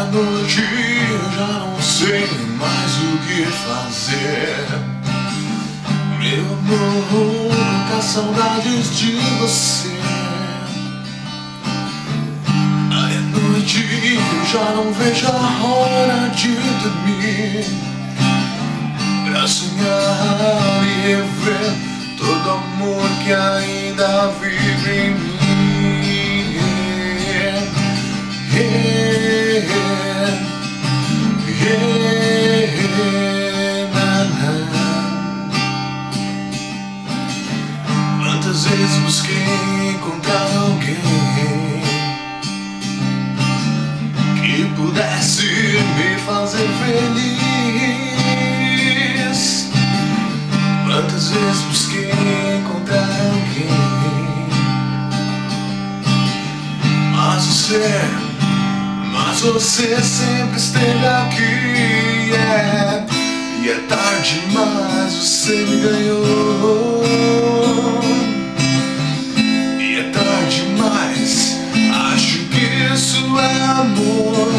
noite eu já não sei mais o que fazer. Meu amor, muitas saudades de você. Aí à noite eu já não vejo a hora de dormir, pra sonhar e rever todo amor que ainda vive em mim. Quantas vezes busquei encontrar alguém que pudesse me fazer feliz. Quantas vezes busquei encontrar alguém, mas você sempre esteve aqui, yeah. E é tarde demais, você me ganhou. E é tarde demais, acho que isso é amor.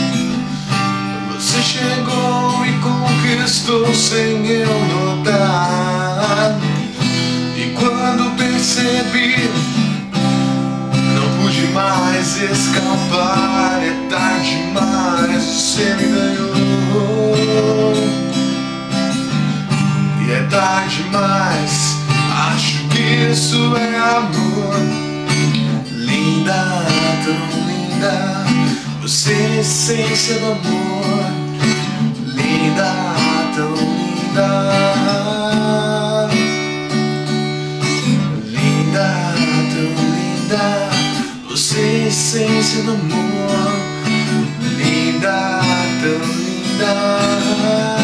Você chegou e conquistou sem eu notar. E quando percebi, não pude mais escapar. É tarde demais, você me ganhou. E é tarde demais, acho que isso é amor. Linda, tão linda, você é a essência do amor. Linda, tão linda. Linda, tão linda, você é a essência do amor. Linda, tão linda.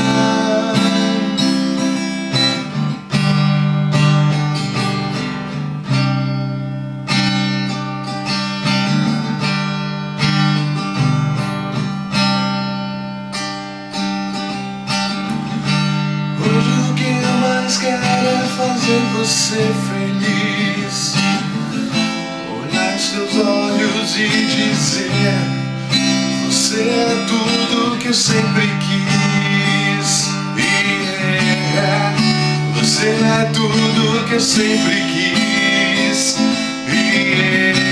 Hoje o que eu mais quero é fazer você feliz, olhar nos teus olhos e dizer: você é tudo que eu sempre quis. Yeah. Você é tudo que eu sempre quis. Yeah.